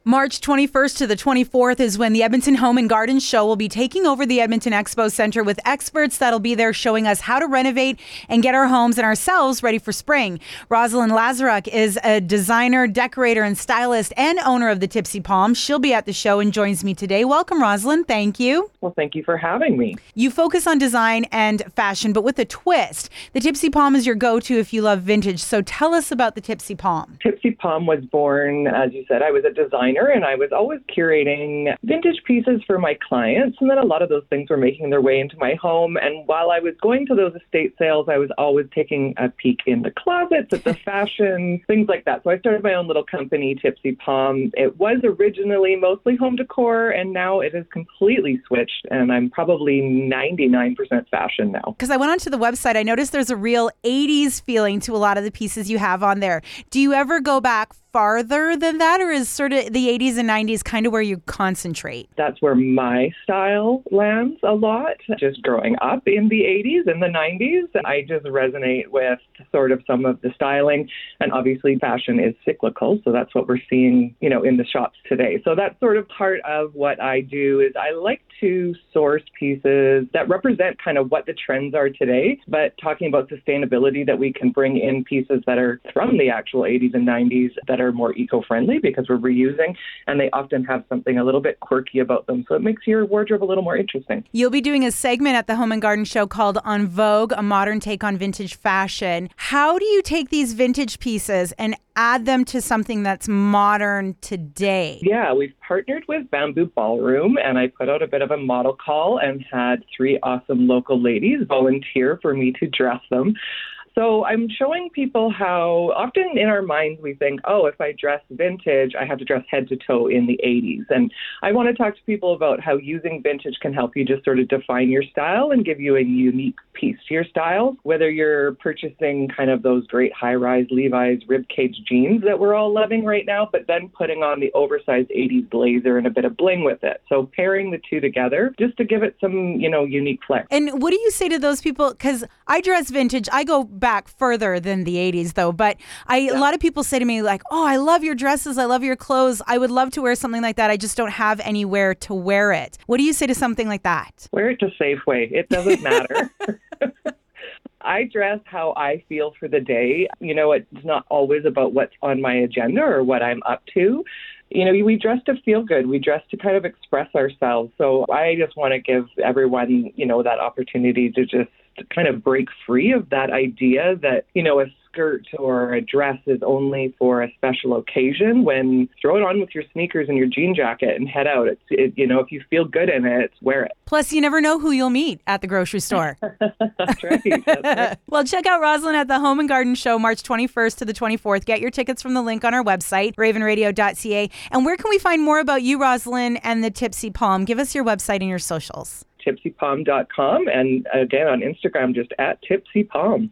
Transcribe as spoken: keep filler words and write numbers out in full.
March twenty-first to the twenty-fourth is when the Edmonton Home and Garden Show will be taking over the Edmonton Expo Center with experts that'll be there showing us how to renovate and get our homes and ourselves ready for spring. Rosalind Lazaruk is a designer, decorator, and stylist and owner of the Tipsy Palm. She'll be at the show and joins me today. Welcome, Rosalind. Thank you. Well, thank you for having me. You focus on design and fashion, but with a twist. The Tipsy Palm is your go-to if you love vintage. So tell us about the Tipsy Palm. Tipsy Palm was born, as you said, I was a designer. And I was always curating vintage pieces for my clients. And then a lot of those things were making their way into my home. And while I was going to those estate sales, I was always taking a peek in the closets at the fashion, things like that. So I started my own little company, Tipsy Palm. It was originally mostly home decor, and now it is completely switched. And I'm probably ninety-nine percent fashion now. Because I went onto the website, I noticed there's a real eighties feeling to a lot of the pieces you have on there. Do you ever go back farther than that, or is sort of the eighties and nineties kind of where you concentrate? That's where my style lands a lot. Just growing up in the eighties and the nineties, I just resonate with sort of some of the styling. And obviously fashion is cyclical, so that's what we're seeing, you know, in the shops today. So that's sort of part of what I do is I like to source pieces that represent kind of what the trends are today, but talking about sustainability, that we can bring in pieces that are from the actual eighties and nineties that are more eco-friendly because we're reusing, and they often have something a little bit quirky about them. So it makes your wardrobe a little more interesting. You'll be doing a segment at the Home and Garden Show called On Vogue, a modern take on vintage fashion. How do you take these vintage pieces and add them to something that's modern today? Yeah, we've partnered with Bamboo Ballroom, and I put out a bit of a model call and had three awesome local ladies volunteer for me to dress them. So I'm showing people how often in our minds we think, oh, if I dress vintage, I have to dress head to toe in the eighties. And I want to talk to people about how using vintage can help you just sort of define your style and give you a unique piece to your style. Whether you're purchasing kind of those great high-rise Levi's ribcage jeans that we're all loving right now, but then putting on the oversized eighties blazer and a bit of bling with it. So pairing the two together just to give it some, you know, unique flex. And what do you say to those people? Because I dress vintage. I go back further than the eighties though, but I yeah. a lot of people say to me like, oh, I love your dresses, I love your clothes, I would love to wear something like that, I just don't have anywhere to wear it. What do you say to something like that? Wear it to Safeway. It doesn't matter. I dress how I feel for the day. You know, it's not always about what's on my agenda or what I'm up to. You know, we dress to feel good. We dress to kind of express ourselves. So I just want to give everyone, you know, that opportunity to just kind of break free of that idea that, you know, a skirt or a dress is only for a special occasion. When throw it on with your sneakers and your jean jacket and head out. It's, it, you know, if you feel good in it, wear it. Plus, you never know who you'll meet at the grocery store. That's right. That's right. Well, check out Rosalind at the Home and Garden Show, March twenty-first to the twenty-fourth. Get your tickets from the link on our website, raven radio dot c a. And where can we find more about you, Rosalind, and the Tipsy Palm? Give us your website and your socials. tipsy palm dot com, and again on Instagram, just at Tipsy Palm.